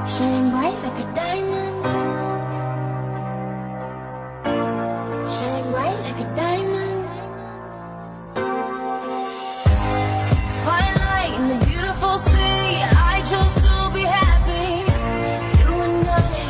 Shine bright like a diamond. Shine bright like a diamond. Fine light in the beautiful sea. I chose to be happy. You and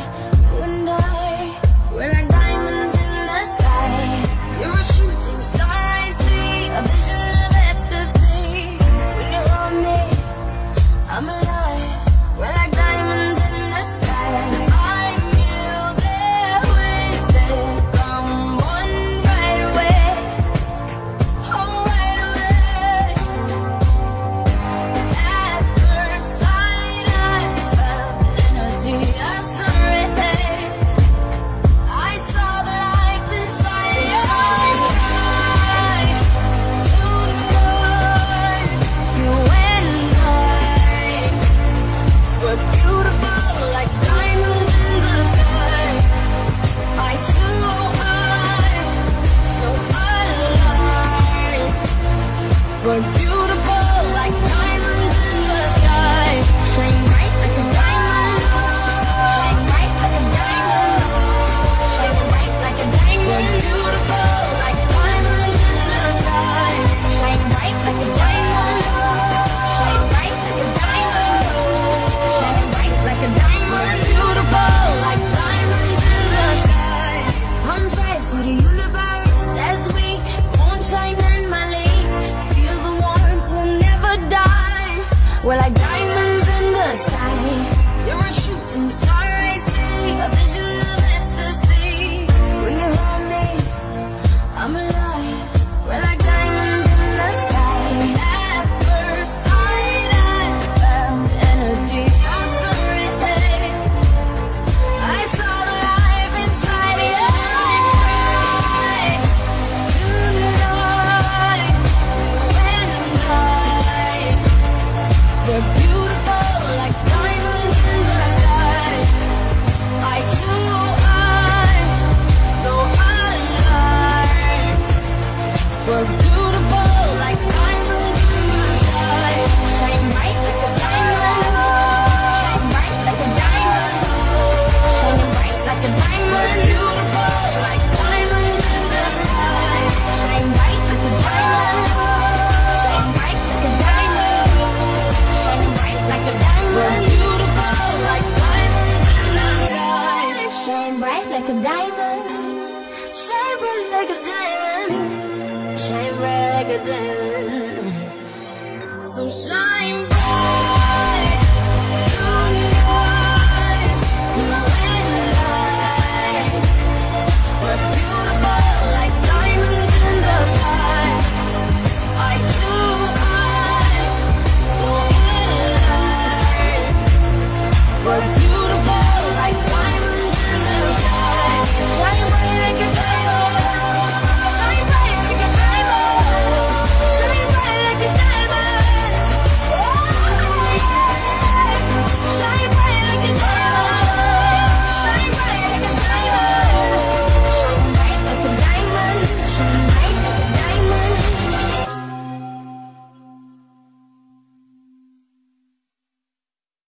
I, we're like diamonds in the sky. You're a shooting star, I see, a vision of ecstasy. When you hold me, I'm alive. We're like diamonds in the sky. I knew that we'd become one right away. Oh, right away. At first sight, I felt the energy of sun rays. I saw the light inside your eyes. Tonight, you and I were beautiful like diamonds in the sky. I too am so alive. We're beautiful like diamonds in the sky. Shine bright like a diamond. Shine bright like a diamond. Shine bright like a diamond. We're beautiful like diamonds in the sky. Shine bright like a diamond. Shine bright like a diamond. Shine bright like a diamond. We're beautiful like diamonds in the sky. Arms rise to the universe as we moonshine and Mali. Feel the warmth, we'll never die. We're like diamonds in the sky. You're a shooting star, I see, a vision of ecstasy. When you hold me, I'm alive. We're like diamonds in the sky. At first sight, I felt the energy of sun rays. I saw the life inside your eyes. Tonight, you and I, we're beautiful like diamonds in the sky. I too am so alive. We're beautiful like diamonds in the sky. Shine bright like a diamond. Shine bright like a diamond. Shine bright like a diamond. We're beautiful like diamonds in the sky. Shine bright like a diamond. Shine bright like a diamond. Shine bright like a diamond. We're beautiful like diamonds in the sky. Shine bright like a diamond. Shine bright like a diamond. Shine bright like a diamond. So shine.